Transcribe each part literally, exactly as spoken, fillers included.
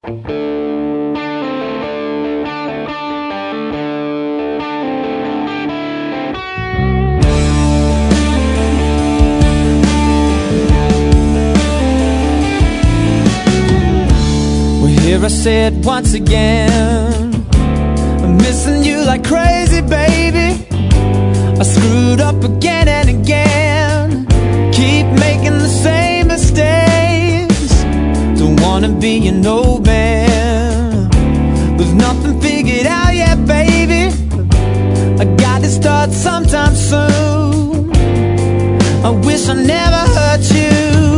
Here I sit once again, I'm missing you like crazy, baby. I screwed up again and again, keep making the same mistakes. Don't wanna be an old man with nothing figured out yet, baby. I gotta start sometime soon. I wish I never hurt you,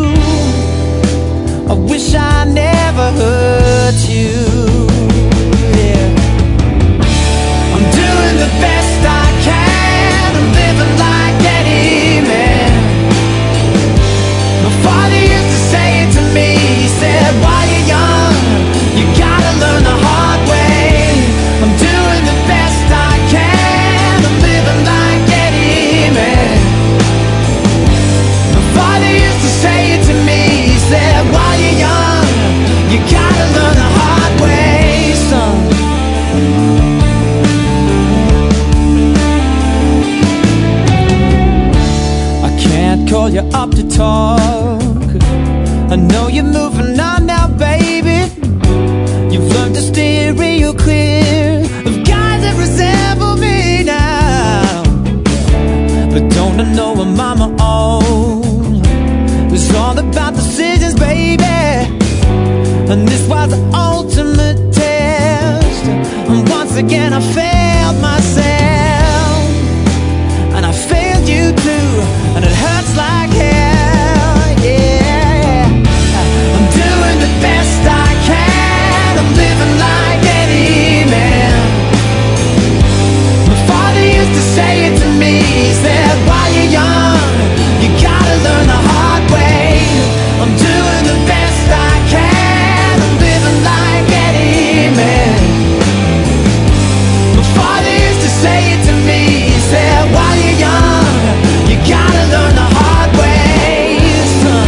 I wish I never hurt you, yeah. I'm doing the best I can, I'm living like any man. My father used to say it to me, he said, while you're young, you gotta learn the hard way. I'm doing the best I can, I'm living like any man. My father used to say it to me, he said, while you're young, you gotta learn the hard way, son. I can't call you up to talk, I know you're moving on now, baby. You've learned to steer real clear of guys that resemble me now. But don't I know a mama own? It's all about decisions, baby. And this was the ultimate test, and once again I failed myself, and I failed you too, and it hurts like hell, yeah. I'm doing the best I can, I'm living like any man. My father used to say it to me, he said, while you're young, you gotta learn the hard way. I'm doing the best I can, I'm living like any man. My father used to say it to me, he said, while you're young, you gotta learn the hard way, son.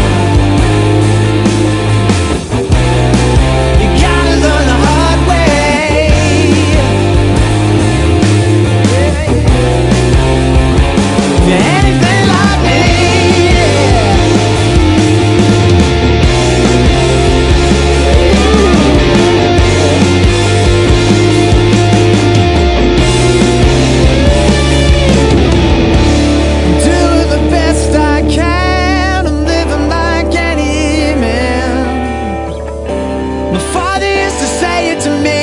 You gotta learn the hard way. If you're anything like me, doing the best I can, I'm living like any man. My father used to say it to me,